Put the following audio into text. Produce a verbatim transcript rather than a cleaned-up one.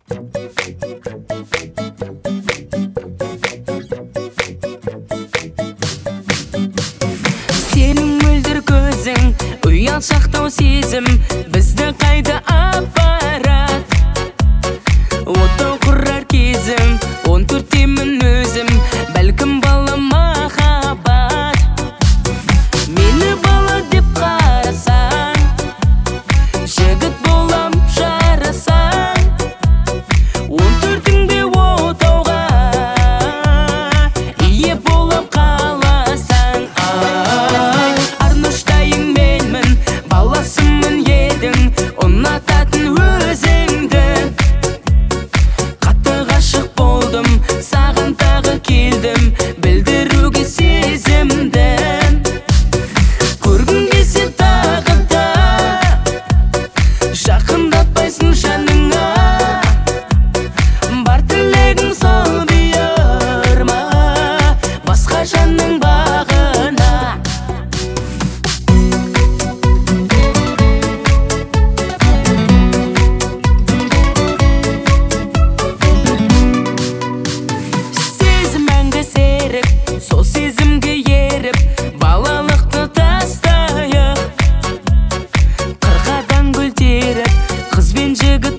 Сенің мөлдір көзің, ұялшақтау сезім бізді қайда апарат. Отау құрар кезім, он төрттемін өзім, бәлкім бала махаббат. Мені бала деп қарасаң, жігіт болам жарасаң. Он төртіңде отауға ие болып қаласаң. Ай, арныштайың менмін, баласымын едің, ұнататын өзіңді. Қатты ғашық болдым, саған тағы келдім, білдіруге сезімді. Көргің келсе тағы да жақындатпайсың жаныңа. Бар тілегің сол бұйырма басқа жанның бағына. Сезім мәңгі серік, сол сезімге еріп, балалықты тастайық. Қырқадан гүл теріп, қыз бен жігіт